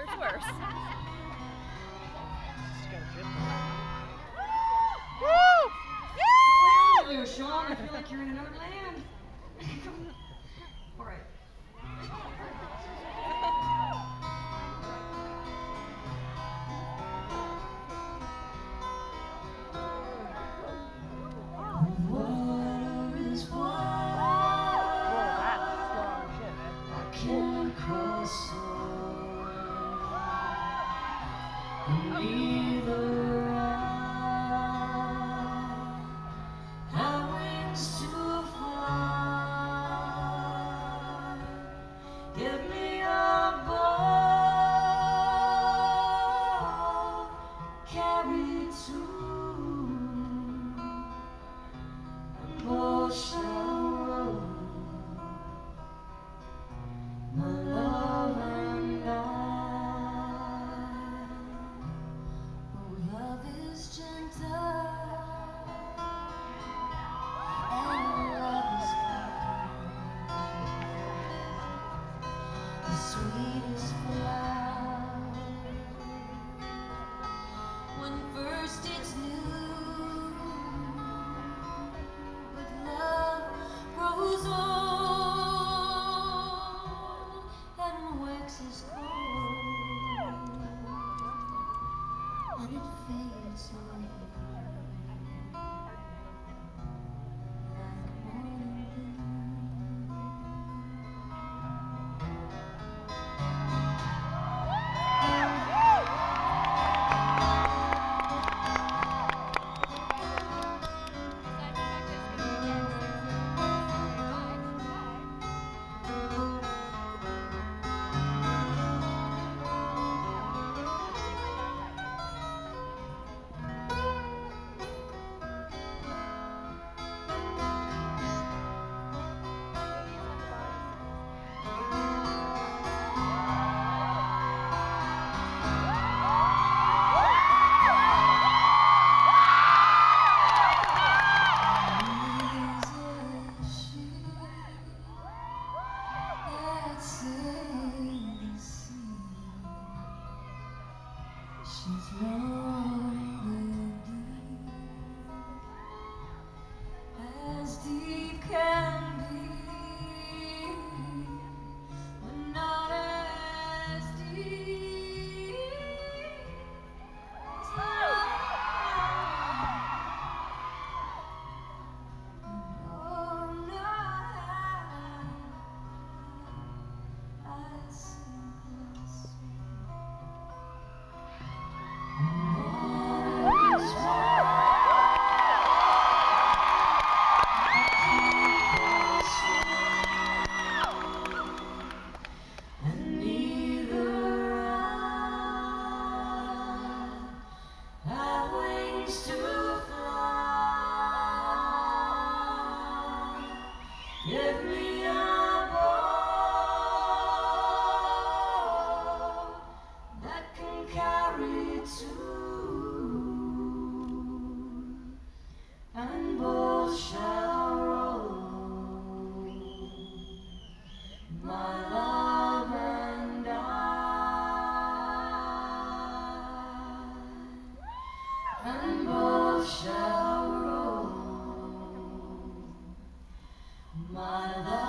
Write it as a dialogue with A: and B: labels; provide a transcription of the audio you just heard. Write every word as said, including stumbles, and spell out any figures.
A: it's worse.
B: Well, you, Sean, I feel like you're in another land. All right. Water is wide. I can't cross over. Neither I have wings to fly. Give me a boat, carry two, and both shall row. My love and I. Oh, love is gentle, and love is kind, the sweetest flower. When first it's new, but love grows old and waxes cold, and it fades away like morning dew. She's long and deep, as deep can be, but not as deep as I. Oh, no, I sink closer. And neither I have wings to fly. Give me a boat that can carry two, and both shall row. My love and I, and both shall row. My love.